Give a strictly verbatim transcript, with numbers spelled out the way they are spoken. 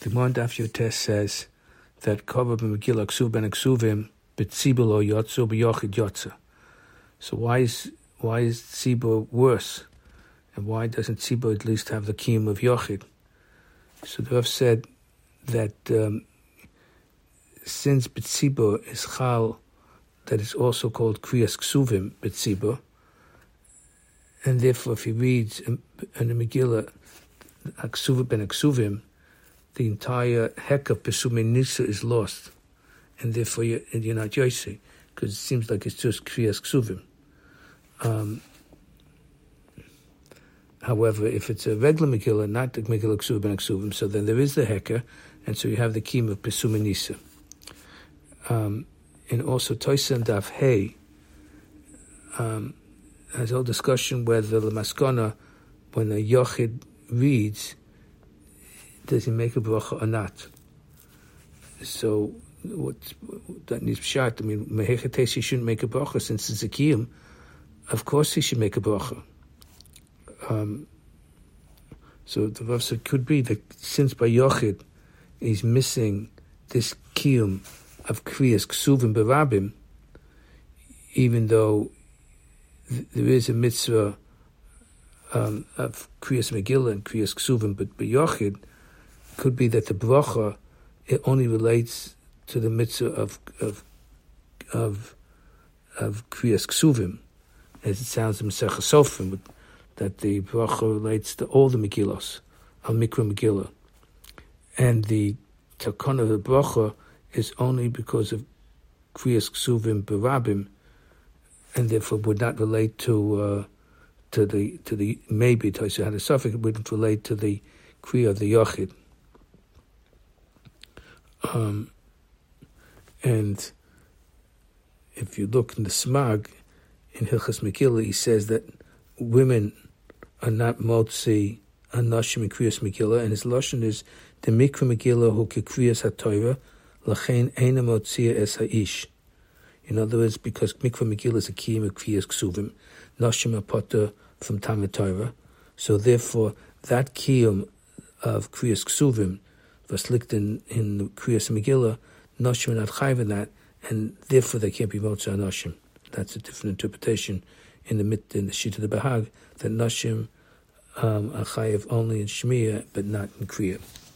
The Gemara Daf Yotes says that Kavod Megillah Ksuv ben Ksuvim b'tzibur yotzu b'yochid yotza. So why is why is tzibur worse, and why doesn't tzibur at least have the kiyum of yochid? So the Rav said that um, since b'tzibur is chal, that is also called kriyas ksuvim b'tzibur, and therefore if he reads in the Megillah Ksuvim ben Ksuvim, the entire heck of Pesumei Nisa is lost, and therefore you're, you're not Yosei, because it seems like it's just Kriyas Ksuvim. Um, however, if it's a regular Megillah, not the Megillah Ksuvim ben Ksuvim, so then there is the hecker, and so you have the kiyum of Pesumei Nisa. Um, and also Toisa and Daf Hey um, has a whole discussion whether the Maskana, when a Yochid reads, does he make a bracha or not? So what that needs shot. I mean, Mehechates, he shouldn't make a bracha since it's a kiyum. Of course, he should make a bracha. Um, so the Rav said could be that since by Yochid he's missing this kiyum of kriyas ksuvim berabim, even though th- there is a mitzvah um, of kriyas Megillah and kriyas ksuvim, but by Yochid, could be that the bracha, it only relates to the mitzvah of of of of kriyas ksuvim, as it sounds in Masechah Sofrim, that the bracha relates to all the Megillos, al mikra Megillah, and the takana of the bracha is only because of kriyas ksuvim berabim, and therefore would not relate to uh, to the to the maybe Taisa had a suffix, it wouldn't relate to the kriya of the yochid. Um, and if you look in the Smag, in Hilchas Megillah, he says that women are not motzi anashim in kriyas Megillah, and his lashon is the mikra Megillah hu kekriyas haTorah lachein eina motzia es haish. In other words, because mikra Megillah is a kiyum of kriyas ksuvim, nashim are potter from Talmud Torah, so therefore that kiyum of kriyas ksuvim was licked in, in the Kriyas Megillah, Noshim are not chayiv in that, and therefore they can't be Motza Noshim. That's a different interpretation in the mit in the sheet of the Bahag, that Noshim um, are chayiv only in Shmiya, but not in Kriya.